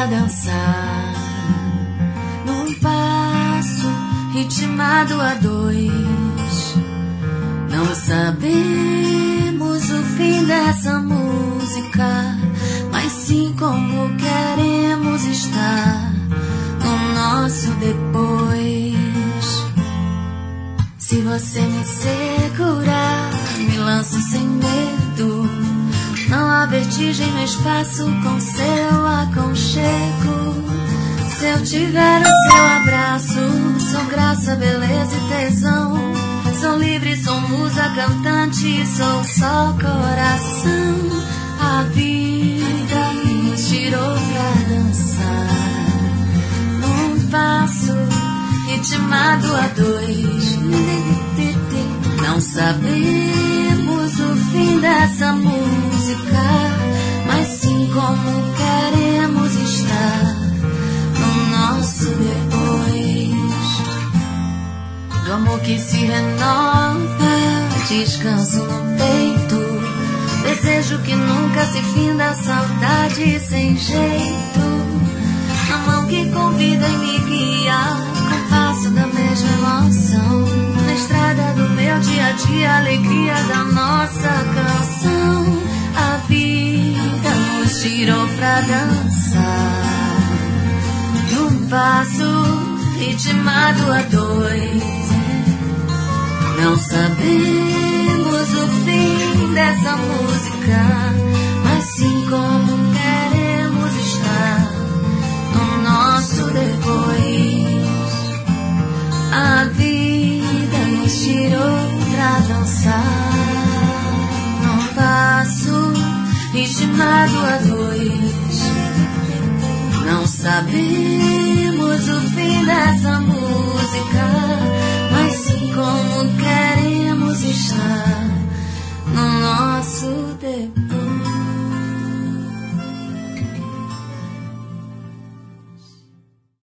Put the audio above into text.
pra dançar num passo ritmado a dois. Não sabemos o fim dessa música, mas sim como queremos estar no nosso depois. Se você me segurar, me lanço sem medo. Não há vertigem no espaço com seu aconchego. Se eu tiver o seu abraço, sou graça, beleza e tesão. Sou livre, sou musa cantante, sou só coração. A vida nos tirou pra dançar num passo ritmado a dois. Não sabemos o fim dessa música, mas sim como queremos estar no nosso depois. Do amor que se renova, descanso no peito. Desejo que nunca se finda, saudade sem jeito. A mão que convida e me guia, compasso da mesma emoção. Na estrada do meu dia a dia, alegria da nossa canção. A vida nos tirou pra dançar num passo ritmado a dois. Não sabemos o fim dessa música, mas sim como queremos estar no nosso depois. A vida nos tirou pra dançar num passo ritmado a dois. Não sabemos o fim dessa música,